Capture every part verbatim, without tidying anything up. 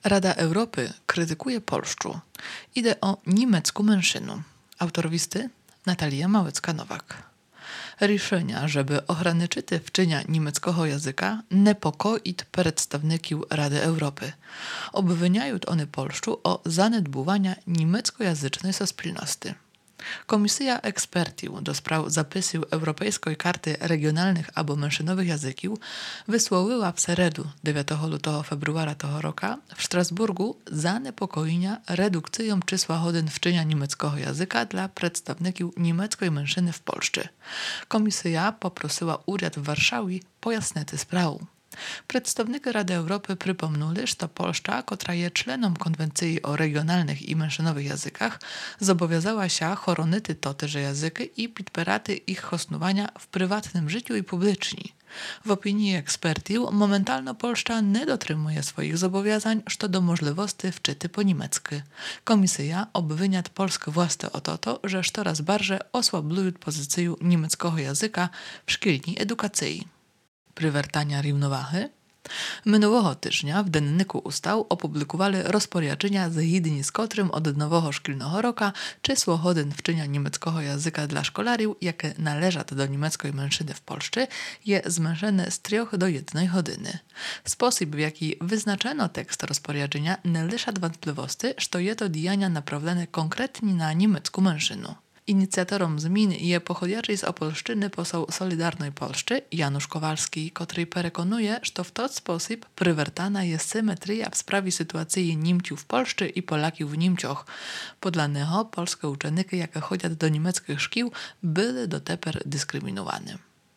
Rada Europy krytykuje Polszczu. Idę o niemiecku mężczyznu. Autor listy Natalia Małecka-Nowak. Рішення, żeby ograniczyć wczynia niemieckiego języka, niepokoić przedstawników Rady Europy. Obwiniają one Polszczu o zaniedbywanie niemieckojęzycznej spólności. Komisja ekspertów do spraw zapisów Europejskiej Karty Regionalnych albo Mężczyznowych Języków wysłowiła w środę dziewiątego lutego februara tego roku w Strasburgu zaniepokojenia redukcją czysła godzin wczynia niemieckiego języka dla przedstawników niemieckiej mężczyzny w Polsce. Komisja poprosiła urząd w Warszawie pojasnić sprawę. Przedstawnicy Rady Europy przypomnieli, że Polska, która jest członem Konwencji o regionalnych i mężczyznowych językach, zobowiązała się chronić toteże języki i podpierać ich stosowania w prywatnym życiu i publicznie. W opinii ekspertów momentalno Polska nie dotrzymuje swoich zobowiązań co do możliwości wczyty po niemiecku. Komisja obwinia Polskę własne o to, że coraz bardziej osłablują pozycję niemieckiego języka w szkolnej edukacji. Przywracania równowagi. Minionego tygodnia w Denniku Ustaw opublikowali rozporządzenia zgodnie z którym od nowego szkolnego roku czysło godzin wczynia niemieckiego języka dla szkolariów, jakie należą do niemieckiej mężczyzny w Polsce, jest zmniejszone z trzech do jednej godziny. Sposób, w jaki wyznaczono tekst rozporządzenia, nie liczy wątpliwości, że jest to działania naprawione konkretnie na niemiecką mężczyznę. Inicjatorom zmian jest pochodzący z Opolszczyny poseł Solidarnej Polszczy Janusz Kowalski, który przekonuje, że w ten sposób przywracana jest symetria w sprawie sytuacji Niemców w Polsce i Polaków w Niemczech. Podle niego polskie uczeniki, jakie chodzą do niemieckich szkół, były doteper dyskryminowane.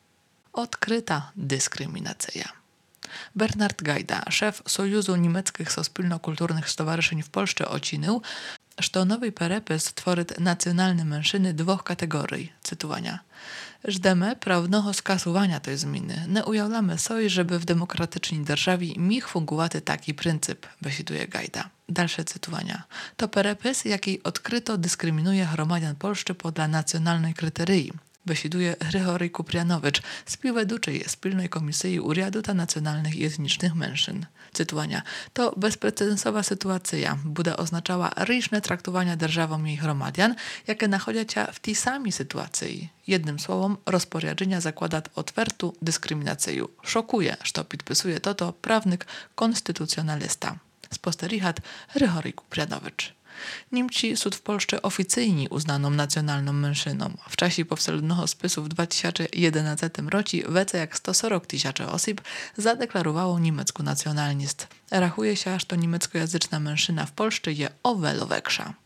Odkryta dyskryminacja. Bernard Gajda, szef Sojuzu Niemieckich Sospólno-Kulturnych Stowarzyszeń w Polsce, ocenił, że nowy przepis tworzy nacjonalne mężczyzny dwóch kategorii, cytowania. Żdemy prawnego skasowania tej zmiany. Nie ujawnamy sobie, żeby w demokratycznej державі mógł fungować taki pryncyp, wysiduje Gajda. Dalsze cytowania. To przepis, jaki odkryto dyskryminuje gromadian Polszczy podle nacjonalnej kryterii. Wysiduje Hryhory Kuprianowicz, współweduczy Spilnej Komisji Uriadu ta Nacjonalnych i Etnicznych Mężczyzn. Cytowania. To bezprecedensowa sytuacja bude oznaczała różne traktowania державą jej gromadian, jakie nachodzą się w tej samej sytuacji. Jednym słowem, rozporządzenia zakłada otwartą dyskryminację. Szokuje, że podpisuje to to prawnik konstytucjonalista. Sposterichat Hryhory Kuprianowicz. Niemcy są w Polsce oficjalnie uznaną nacjonalną mężczyzną. W czasie powszechnego spisu w dwa tysiące jedenastym roku więcej jak sto czterdzieści tysięcy osób zadeklarowało niemiecką nacjonalizm. Rachuje się, że to niemieckojęzyczna mężczyzna w Polsce jest o wiele większa.